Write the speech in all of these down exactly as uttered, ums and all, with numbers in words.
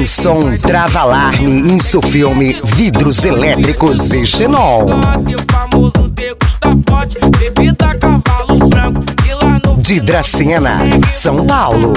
Luanson, trava-alarme, insufilme, vidros elétricos e xenon. De Dracena, São Paulo.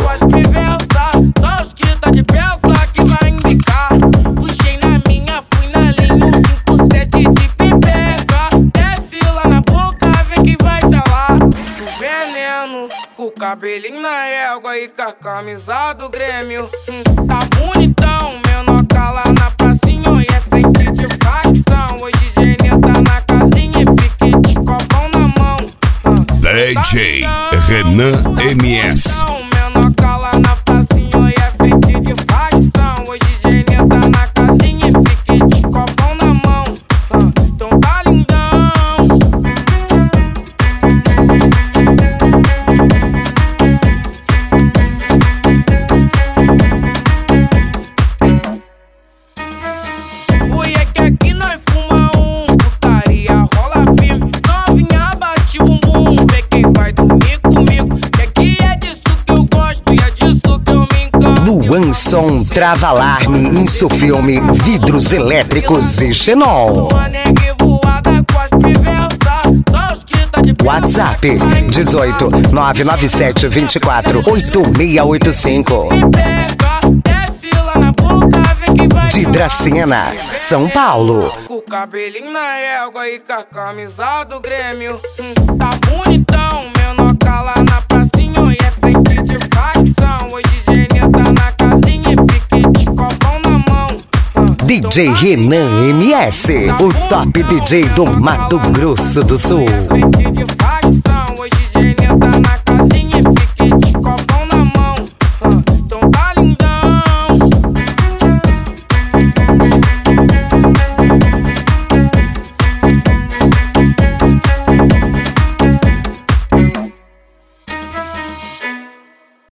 Puxei na minha, fui na linha, um cinco sete de pipeca. Desce lá na boca, vê que vai tá lá. O veneno, com o cabelinho na égua e com a camisa do Grêmio. Hum, tá bonitão, menor cala na pracinha e é frente de facção. Hoje D J tá na casinha e pique de copão na mão. Hum, D J Renan M S. Menor cala na pracinha e é frente de facção. Hoje D J tá na casinha e pique de copão na mão. Hum, então tá lindão. Luanson, trava-alarme, insufilme, vidros elétricos e xenon. WhatsApp dezoito nove nove sete vinte e quatro oito seis oito cinco. De Dracena, São Paulo. Com o cabelinho na égua e com a camisa do Grêmio. Hum, tá bonitão, menor cala na pracinha e é frente de facção. Hoje D J tá na casinha e pique de copão na mão. Hum, D J Renan M S, o top D J do Mato Grosso do Sul. Frente de facção, hoje D J tá na